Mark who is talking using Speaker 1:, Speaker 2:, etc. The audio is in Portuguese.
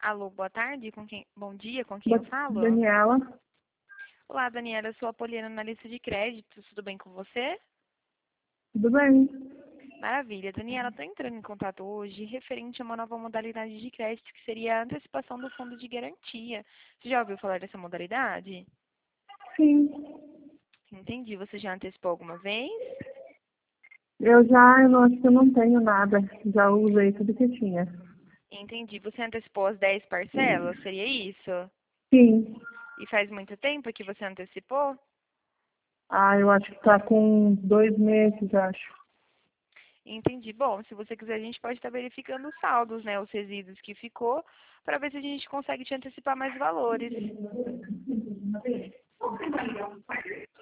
Speaker 1: Alô, boa tarde, bom dia, com quem eu falo?
Speaker 2: Daniela,
Speaker 1: Olá, Daniela, eu sou a Poliana na lista de créditos, tudo bem com você?
Speaker 2: tudo bem?
Speaker 1: Maravilha, Daniela, estou entrando em contato hoje referente a uma nova modalidade de crédito que seria a antecipação do fundo de garantia. Você já ouviu falar dessa modalidade?
Speaker 2: Sim,
Speaker 1: Entendi, você já antecipou alguma vez?
Speaker 2: eu não acho que eu não tenho nada, já usei tudo que tinha.
Speaker 1: Entendi, você antecipou as 10 parcelas, seria isso?
Speaker 2: Sim,
Speaker 1: E faz muito tempo que você antecipou?
Speaker 2: eu acho que tá com 2 meses, acho.
Speaker 1: Entendi. Bom, se você quiser, a gente pode estar verificando os saldos, né? Os resíduos que ficou, para ver se a gente consegue te antecipar mais valores.